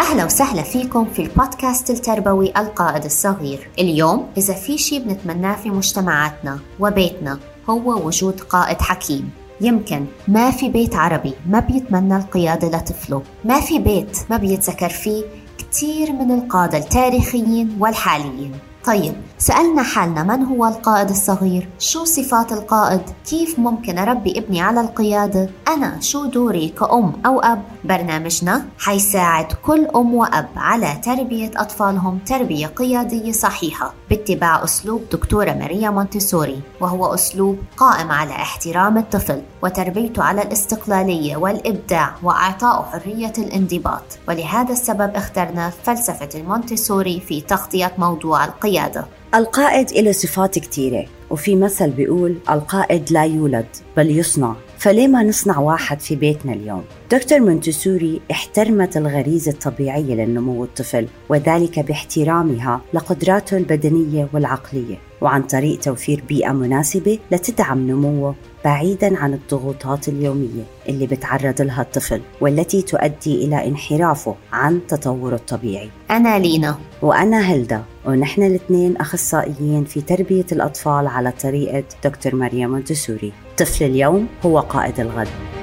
أهلا وسهلا فيكم في البودكاست التربوي القائد الصغير. اليوم إذا في شي بنتمناه في مجتمعاتنا وبيتنا هو وجود قائد حكيم. يمكن ما في بيت عربي ما بيتمنى القيادة لطفله، ما في بيت ما بيتذكر فيه كتير من القادة التاريخيين والحاليين. طيب سألنا حالنا من هو القائد الصغير؟ شو صفات القائد؟ كيف ممكن أربي ابني على القيادة؟ أنا شو دوري كأم أو أب؟ برنامجنا حيساعد كل أم وأب على تربية أطفالهم تربية قيادية صحيحة باتباع أسلوب دكتورة ماريا مونتيسوري، وهو أسلوب قائم على احترام الطفل وتربيته على الاستقلالية والإبداع وإعطائه حرية الانضباط. ولهذا السبب اخترنا فلسفة المونتيسوري في تغطية موضوع القيادة. القائد له صفات كتيرة، وفي مثل بيقول القائد لا يولد بل يصنع، فليه ما نصنع واحد في بيتنا اليوم؟ دكتور مونتيسوري احترمت الغريزة الطبيعية للنمو الطفل، وذلك باحترامها لقدراته البدنية والعقلية، وعن طريق توفير بيئة مناسبة لتدعم نموه بعيداً عن الضغوطات اليومية اللي بتعرض لها الطفل والتي تؤدي إلى انحرافه عن تطوره الطبيعي. أنا لينا وأنا هلدا، ونحن الاثنين أخصائيين في تربية الأطفال على طريقة دكتور ماريا مونتيسوري. طفل اليوم هو قائد الغد.